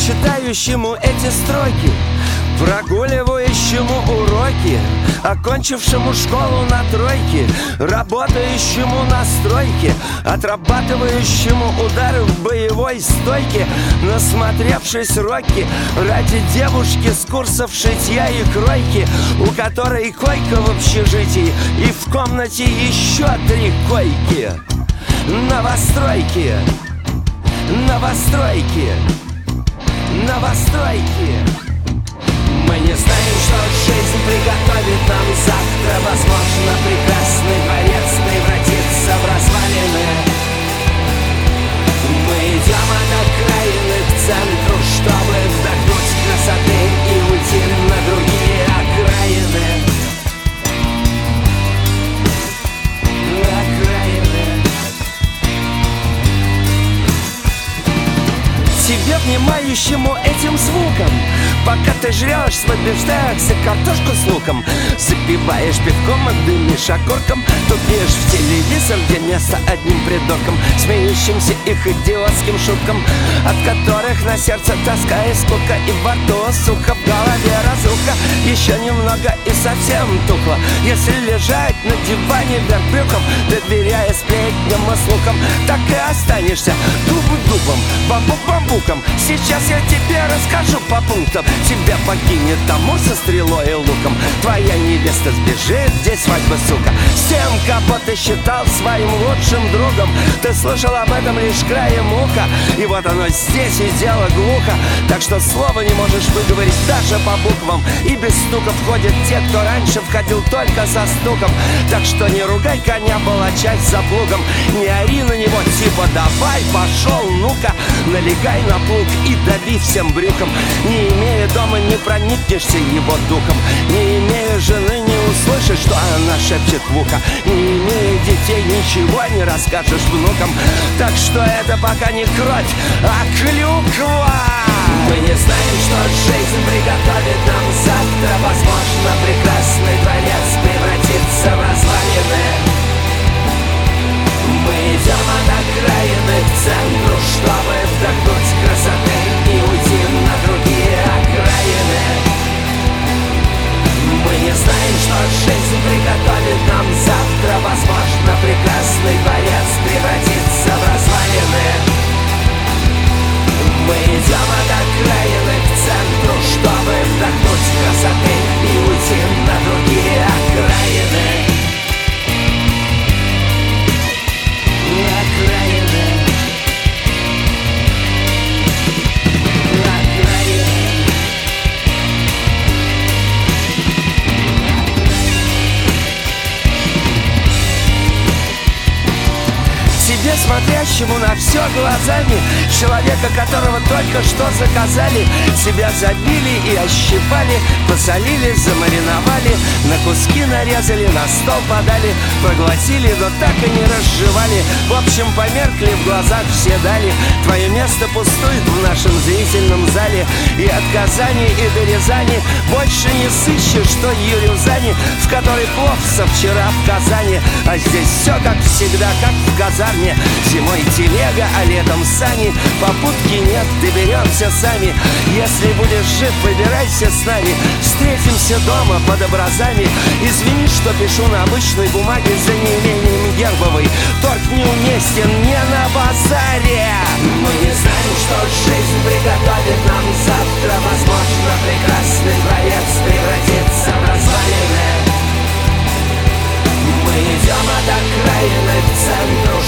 читающему эти строки, прогуливающему уроки, окончившему школу на тройке, работающему на стройке, отрабатывающему удары в боевой стойке, насмотревшись роки ради девушки с курсов шитья и кройки, у которой койка в общежитии и в комнате еще 3 койки. Новостройки, новостройки, новостройки. Мы не знаем, что жизнь приготовит нам завтра. Возможно, прекрасный дворец превратится в развалины. Мы идем от окраины к центру, чтобы вдохнуть красоты и уйти на другие окраины. Тебе, внимающему этим звуком, пока ты жрешь свой бифштекс и картошку с луком, запиваешь пивком и дымишь окурком, тупишь в телевизор, где место одним придуркам, смеющимся их идиотским шуткам, от которых на сердце тоска и скука, и во рту сухо, в голове разруха. Еще немного и совсем тухло, если лежать на диване вверх брюхом, доверяя сплетням и слухам, так и останешься дубом, бамбуком. Сейчас я тебе расскажу по пунктам. Тебя покинет Амур со стрелой и луком. Твоя невеста сбежит, здесь свадьба, сука, с тем, кого ты считал своим лучшим другом. Ты слышал об этом лишь краем уха, и вот оно здесь, и дело глухо. Так что слова не можешь выговорить даже по буквам, и без стука входят те, кто раньше входил только со стуком. Так что не ругай коня, палачась за плугом, не ори на него типа давай, пошел, ну-ка, налегай на плуг и дави всем брюхом. Не имея дома, не проникнешься его духом. Не имея жены, не услышишь, что она шепчет в ухо. Не имея детей, ничего не расскажешь внукам. Так что это пока не кровь, а клюква. Мы не знаем, что жизнь приготовит нам завтра. Возможно, прекрасный дворец превратится в развалины. Мы идем от окраины к центру, чтобы вдохнуть красоты и уйти на другие окраины. Мы не знаем, что жизнь приготовит нам завтра. Возможно, прекрасный дворец превратится в развалины. Мы идем от окраины к центру, чтобы вдохнуть красоты и уйти на другие окраины. Тебе, смотрящему на все глазами, человека, которого только что заказали, себя забили и ощипали, посолили, замариновали, на куски нарезали, на стол подали, проглотили, но так и не разжевали. В общем, померкли, в глазах все дали. Твое место пустует в нашем зрительном зале, и от Казани и до Рязани больше не сыщешь той Юрюзани, в которой плов со вчера в Казани. А здесь все как всегда, как в казарме. Зимой телега, а летом сани. Попутки нет, доберемся сами. Если будешь жив, выбирайся с нами. Встретимся дома под образами. Извини, что пишу на обычной бумаге за неимением гербовой. Торг неуместен не на базаре. Мы не знаем, что жизнь приготовит нам завтра. Возможно, прекрасный дворец превратится в развалины. Мы идем от окраины к центру,